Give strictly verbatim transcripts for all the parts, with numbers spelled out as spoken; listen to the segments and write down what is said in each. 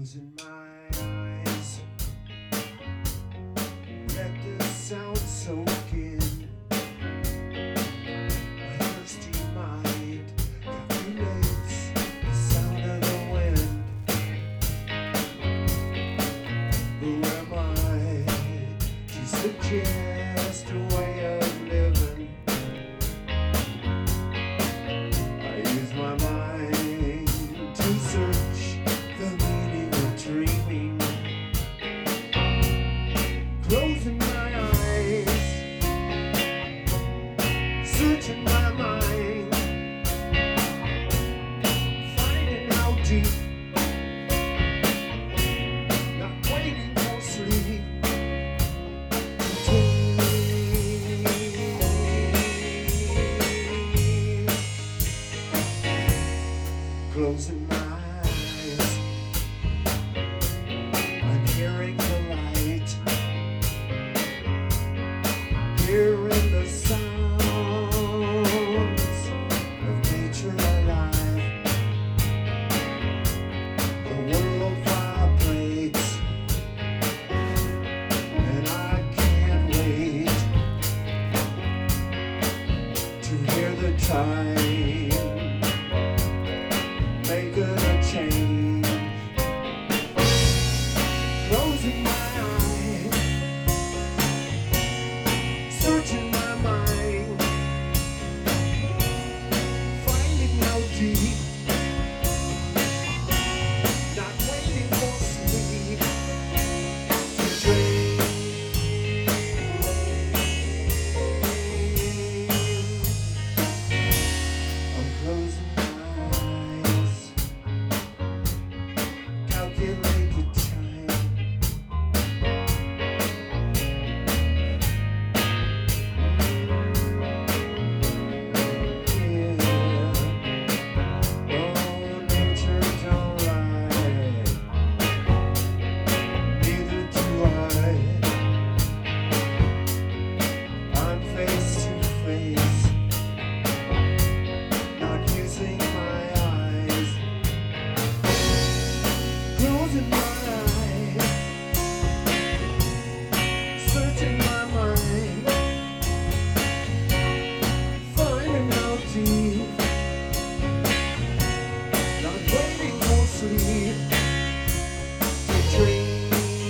Closing my eyes, let the sound soak in. My thirsty mind calculates the sound of the wind. Who am I to suggest a way of living? I use my mind to search the meaning of dreaming. Closing my eyes, searching my mind, finding how deep, not waiting for sleep. Closing my eyes, I'm hearing the light, hearing the sounds of nature alive. The world vibrates, and I can't wait to hear the time make a change. Closing my eyes, searching my mind, finding how deep, not waiting for sleep to dream. I'm closing my eyes, calculate the time. Yeah. Oh, nature don't lie, neither do I. I'm face to face, not using my eyes. Closing my eyes, searching my mind, finding how deep, not waiting for sleep to dream.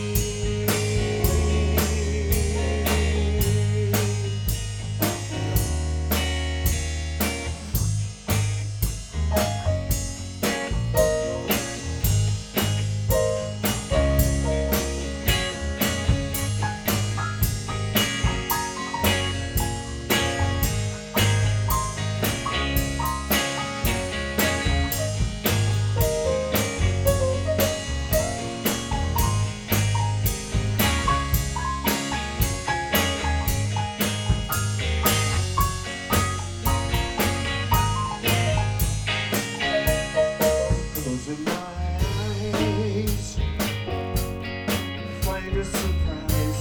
Closing my eyes, find a surprise.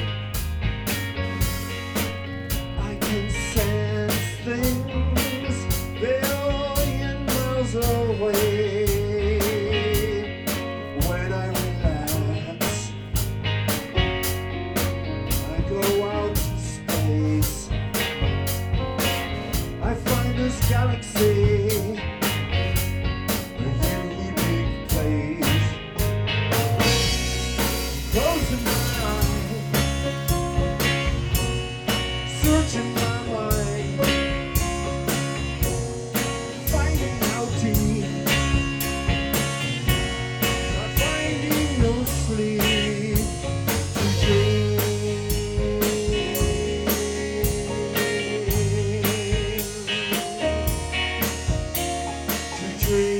I can sense things billion miles away. When I relax, I go out to space. I find this galaxy a unique place. Closing my eyes, searching my mind, finding how deep, not finding no sleep to dream. To dream.